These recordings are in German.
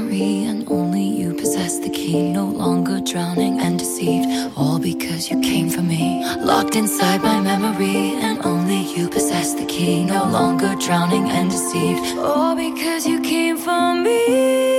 memory, and only you possess the key. No longer drowning and deceived, all because you came for me. Locked inside my memory, and only you possess the key. No longer drowning and deceived, all because you came for me.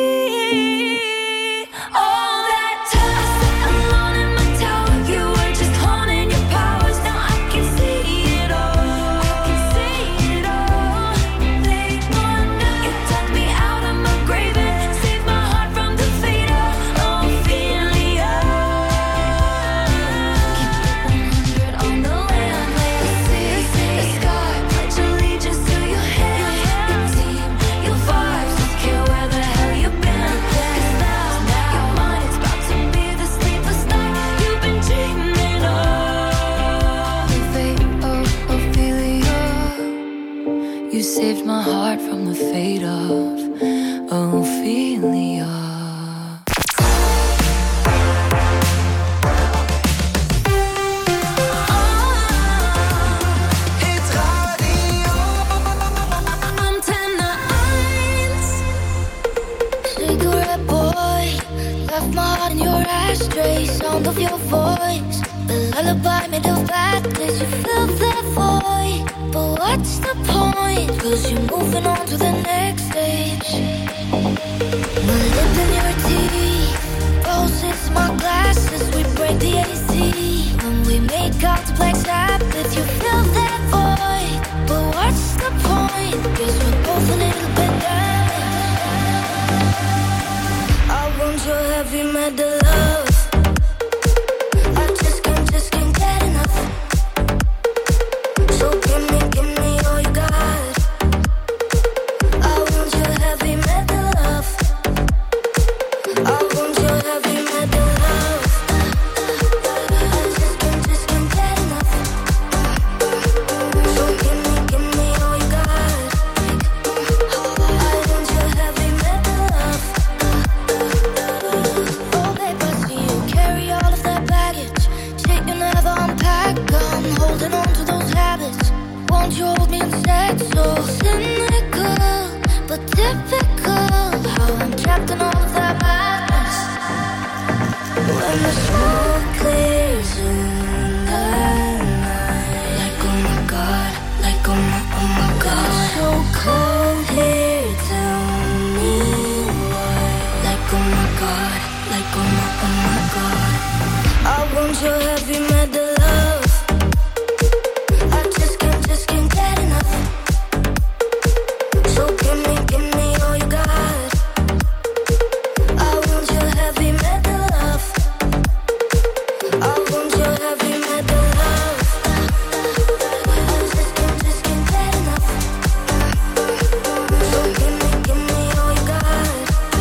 Saved my heart from the fate of Ophelia. Cigarette boy, left my heart in your ashtray. Sound of your voice, the lullaby made of badness. You filled that void, but what's the point? Cause you're moving on to the next stage. My lip in your teeth, roses, my glasses. We break the AC when we make out to Black Sabbath. You fill that void, but what's the point? Cause we're both a little bit damaged. I want your heavy metal love. I just can't get enough. So give me all you got. I want your heavy metal love. I want your heavy metal love. I just can't get enough. So give me all you got. I want your heavy metal love. Oh babe, I see you carry all of that baggage. Shit you never unpack. I'm holding on to those habits. Won't you hold me instead? So cynical, but typical. How I'm trapped in all of that madness. When the smoke clears in the night, like oh my god, like oh my god. So cold here, tell me why. Like oh my god, like oh my god. I want your heavy metal love. I just can't get enough. So give me all you got. I want your heavy metal love. I want your heavy metal love. I just can't get enough. So give me all you got.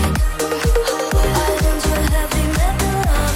I want your heavy metal love.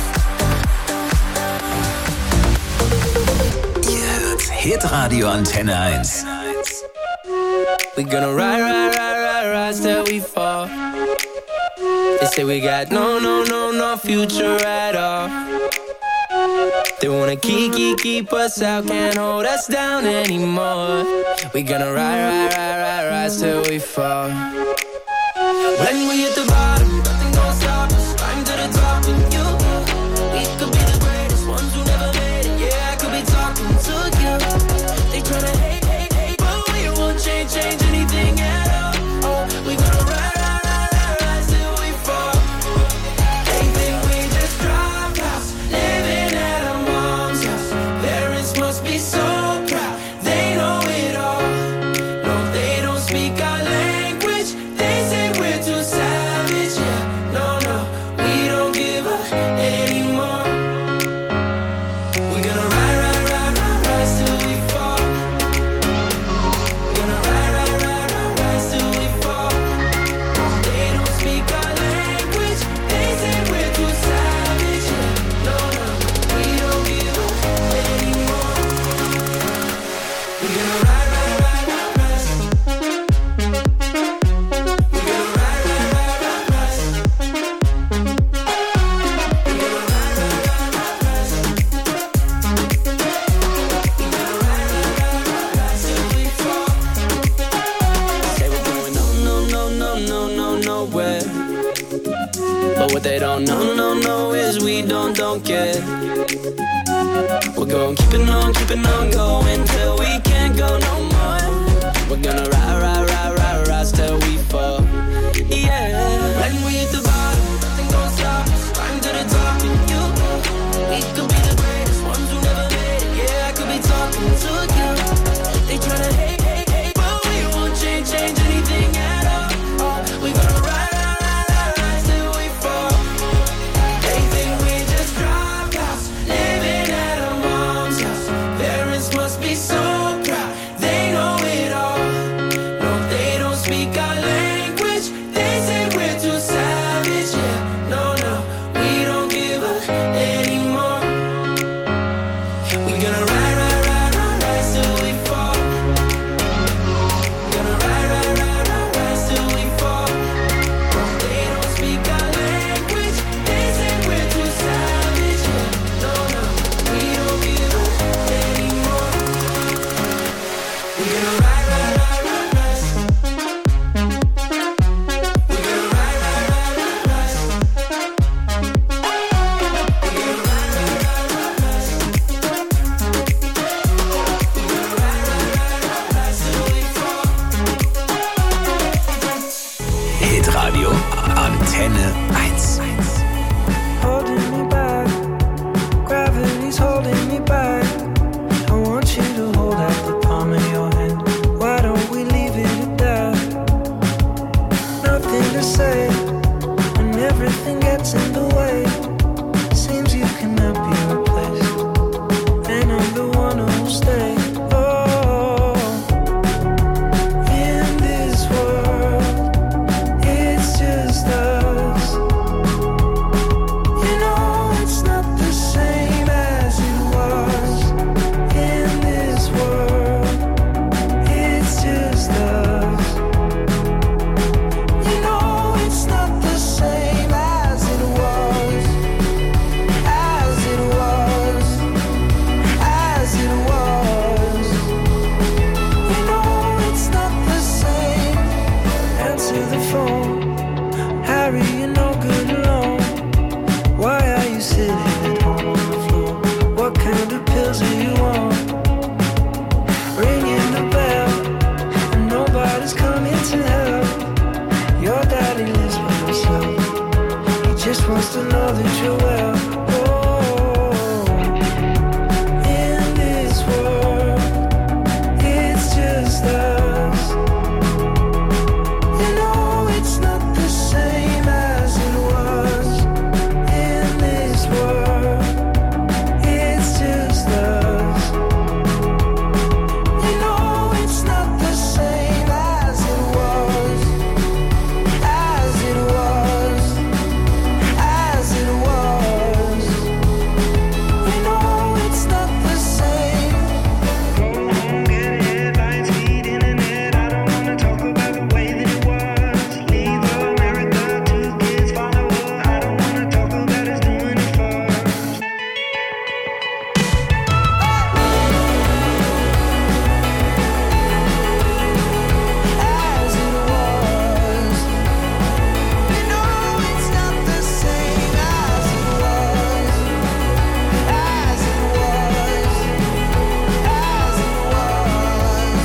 Ihr hört Hitradio Antenne 1. We gonna rise till we fall. They say we got no future at all. They wanna keep us out, can't hold us down anymore. We gonna rise till we fall. When we hit the bottom, nothing gonna stop us. Climb to the top with you. We could be the greatest ones who never made it. Yeah, I could be talking to you. They tryna hate, but we won't change anything at all. Oh, we gonna rise till we fall. They think we just dropped out, living at our mom's house. Parents must be so proud, they know it all. No, they don't speak our language. They say we're too savage. But what they don't know is we don't care. We're gonna keep it on going till we can't go no more. We're gonna rise till we fall. Yeah. When we hit the bottom, nothing gon' stop us. Climb to the top and you know we could be the greatest ones who never made it. Yeah, I could be talking to you. They tryna hate, but we won't change anything at all. We gonna rise till we fall. They think we just drop house, living at our mom's house. Parents must be so proud, they know it all. No, they don't speak our language. They say we're too savage. Yeah, no, we don't give up anymore. We gonna rise till we fall. Gonna rise till we fall. No, they don't speak our language. They say we're too savage. Yeah, no, we don't give up anymore. We gonna rise. We gonna rise. Hitradio Antenne 1. Holding me back, gravity's holding me back. I want you to hold out the palm of your hand. Why don't we leave it at that? Nothing to say when everything gets in the way. Seems you cannot be replaced, and I'm the one who'll stay. Oh, in this world, it's just us. You know it's not the same as it was. In this world, it's just us. You know it's not the same as it was. As it was. As it was. You know it's not the same. Answer the phone. Harry, you're no good alone. Why are you sitting at home on the floor? What kind of pills are you on? Ringing the bell, and nobody's coming to help. Your daddy lives by himself. He just wants to know that you're well. Oh, in this world, it's just us. You know it's not the same as it was. In this world, it's just us. You know it's not the same as it was. As it was. As it was. You know it's not the same. Go home, get headlines, feed internet. I don't wanna talk about the way that it was. Leave America, 2 kids follow her. I don't wanna talk about us doing it first. As it was. You know it's not the same as it was. As it was. As it was.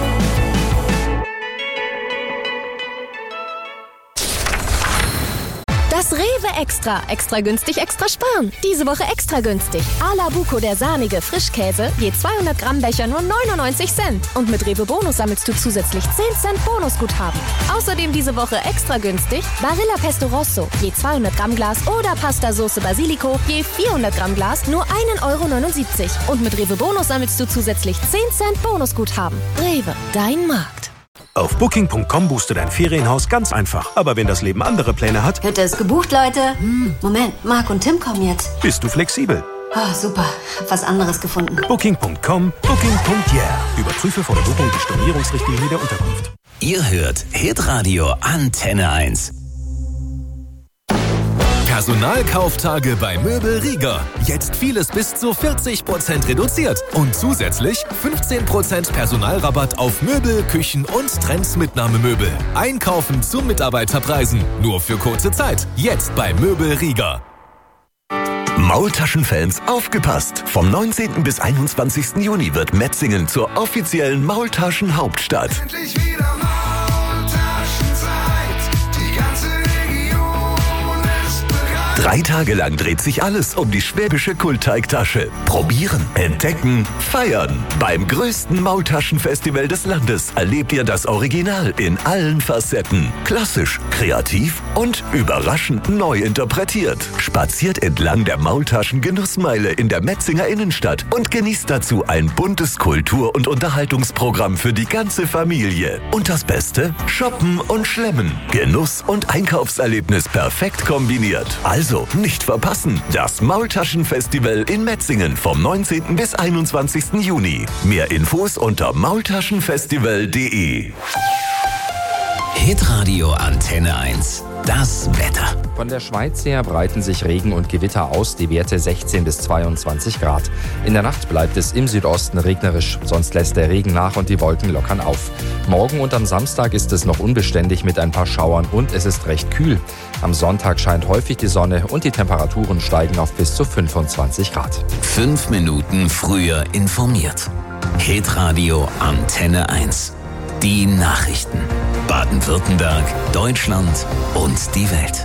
Das Rewe Extra. Extra günstig, extra sparen. Diese Woche extra günstig. A la Buco, der sahnige Frischkäse. Je 200 Gramm Becher nur 99 Cent. Und mit Rewe Bonus sammelst du zusätzlich 10 Cent Bonusguthaben. Außerdem diese Woche extra günstig. Barilla Pesto Rosso. Je 200 Gramm Glas oder Pasta Soße Basilico. Je 400 Gramm Glas nur 1,79 €. Und mit Rewe Bonus sammelst du zusätzlich 10 Cent Bonusguthaben. Rewe, dein Markt. Auf Booking.com buchst du dein Ferienhaus ganz einfach. Aber wenn das Leben andere Pläne hat, Hütte ist gebucht, Leute. Moment, Marc und Tim kommen jetzt. bist du flexibel. Oh, super, hab was anderes gefunden. Booking.com, Booking.yeah. Überprüfe vor der Buchung die Stornierungsrichtlinie der Unterkunft. Ihr hört Hitradio Antenne 1. Personalkauftage bei Möbel Rieger. Jetzt vieles bis zu 40% reduziert. Und zusätzlich 15% Personalrabatt auf Möbel, Küchen und Trendsmitnahmemöbel. Einkaufen zu Mitarbeiterpreisen. Nur für kurze Zeit. Jetzt bei Möbel Rieger. Maultaschenfans, aufgepasst! Vom 19. bis 21. Juni wird Metzingen zur offiziellen Maultaschen-Hauptstadt. Endlich wieder Maultaschenzeit. Die ganze Region ist bereit. 3 Tage lang dreht sich alles um die schwäbische Kultteigtasche. Probieren, entdecken, feiern. Beim größten Maultaschenfestival des Landes erlebt ihr das Original in allen Facetten. Klassisch, kreativ und überraschend neu interpretiert. Spaziert entlang der Maultaschen-Genussmeile in der Metzinger Innenstadt und genießt dazu ein buntes Kultur- und Unterhaltungsprogramm für die ganze Familie. Und das Beste? Shoppen und Schlemmen. Genuss und Einkaufserlebnis perfekt kombiniert. Also nicht verpassen. Das Maultaschenfestival in Metzingen vom 19. bis 21. Juni. Mehr Infos unter maultaschenfestival.de. Hitradio Antenne 1. Das Wetter. Von der Schweiz her breiten sich Regen und Gewitter aus, die Werte 16 bis 22 Grad. In der Nacht bleibt es im Südosten regnerisch, sonst lässt der Regen nach und die Wolken lockern auf. Morgen und am Samstag ist es noch unbeständig mit ein paar Schauern und es ist recht kühl. Am Sonntag scheint häufig die Sonne und die Temperaturen steigen auf bis zu 25 Grad. 5 Minuten früher informiert. Hitradio Antenne 1. Die Nachrichten. Baden-Württemberg, Deutschland und die Welt.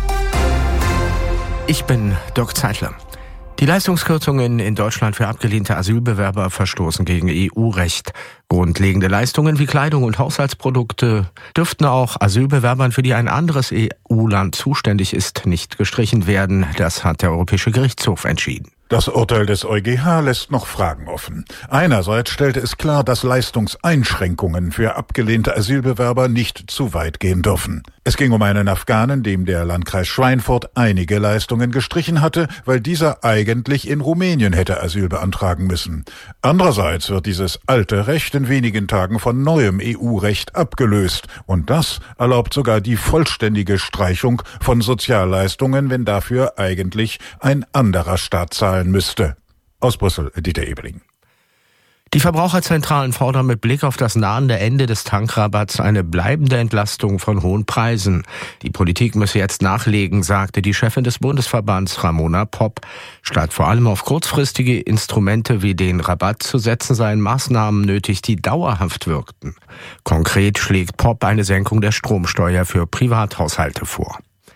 Ich bin Dirk Zeitler. Die Leistungskürzungen in Deutschland für abgelehnte Asylbewerber verstoßen gegen EU-Recht. Grundlegende Leistungen wie Kleidung und Haushaltsprodukte dürften auch Asylbewerbern, für die ein anderes EU-Land zuständig ist, nicht gestrichen werden. Das hat der Europäische Gerichtshof entschieden. Das Urteil des EuGH lässt noch Fragen offen. Einerseits stellte es klar, dass Leistungseinschränkungen für abgelehnte Asylbewerber nicht zu weit gehen dürfen. Es ging um einen Afghanen, dem der Landkreis Schweinfurt einige Leistungen gestrichen hatte, weil dieser eigentlich in Rumänien hätte Asyl beantragen müssen. Andererseits wird dieses alte Recht in wenigen Tagen von neuem EU-Recht abgelöst. Und das erlaubt sogar die vollständige Streichung von Sozialleistungen, wenn dafür eigentlich ein anderer Staat zahlen müsste. Aus Brüssel, Dieter Ebeling. Die Verbraucherzentralen fordern mit Blick auf das nahende Ende des Tankrabatts eine bleibende Entlastung von hohen Preisen. Die Politik müsse jetzt nachlegen, sagte die Chefin des Bundesverbands Ramona Popp. Statt vor allem auf kurzfristige Instrumente wie den Rabatt zu setzen, seien Maßnahmen nötig, die dauerhaft wirkten. Konkret schlägt Popp eine Senkung der Stromsteuer für Privathaushalte vor.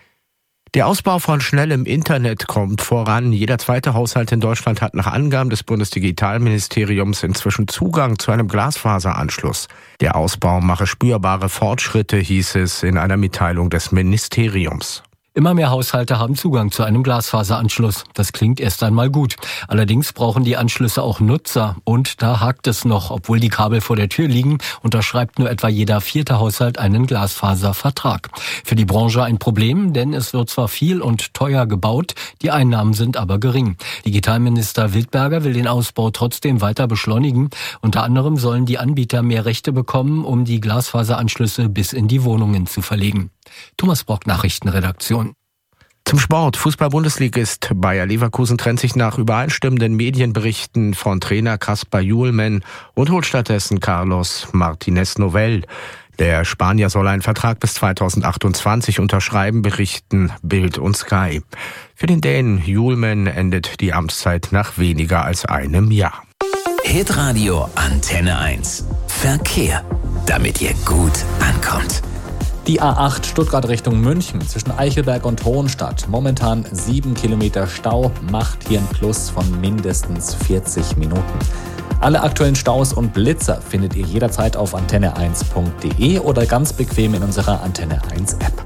Der Ausbau von schnellem Internet kommt voran. Jeder zweite Haushalt in Deutschland hat nach Angaben des Bundesdigitalministeriums inzwischen Zugang zu einem Glasfaseranschluss. Der Ausbau mache spürbare Fortschritte, hieß es in einer Mitteilung des Ministeriums. Immer mehr Haushalte haben Zugang zu einem Glasfaseranschluss. Das klingt erst einmal gut. Allerdings brauchen die Anschlüsse auch Nutzer. Und da hakt es noch. Obwohl die Kabel vor der Tür liegen, unterschreibt nur etwa jeder 4. Haushalt einen Glasfaservertrag. Für die Branche ein Problem, denn es wird zwar viel und teuer gebaut, die Einnahmen sind aber gering. Digitalminister Wildberger will den Ausbau trotzdem weiter beschleunigen. Unter anderem sollen die Anbieter mehr Rechte bekommen, um die Glasfaseranschlüsse bis in die Wohnungen zu verlegen. Thomas Brock, Nachrichtenredaktion. Zum Sport. Fußball-Bundesligist Bayer Leverkusen trennt sich nach übereinstimmenden Medienberichten von Trainer Kasper Hjulmen und holt stattdessen Carlos Martinez Novell. Der Spanier soll einen Vertrag bis 2028 unterschreiben, berichten Bild und Sky. Für den Dänen Hjulmen endet die Amtszeit nach weniger als einem Jahr. Hitradio Antenne 1. Verkehr, damit ihr gut ankommt. Die A8 Stuttgart Richtung München zwischen Eichelberg und Hohenstadt. Momentan 7 Kilometer Stau, macht hier ein Plus von mindestens 40 Minuten. Alle aktuellen Staus und Blitzer findet ihr jederzeit auf antenne1.de oder ganz bequem in unserer Antenne 1 App.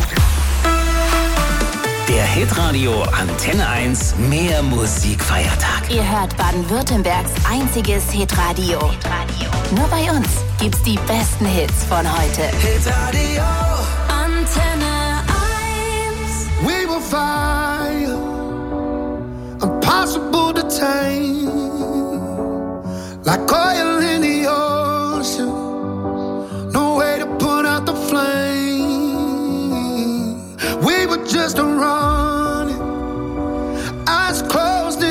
Der Hitradio Antenne 1 Mehr Musikfeiertag. Ihr hört Baden-Württembergs einziges Hitradio. Nur bei uns gibt's die besten Hits von heute. Hitradio Antenne 1. We will fire, impossible to tame, like oil in the ocean, no way to put out the flame. We were just a run.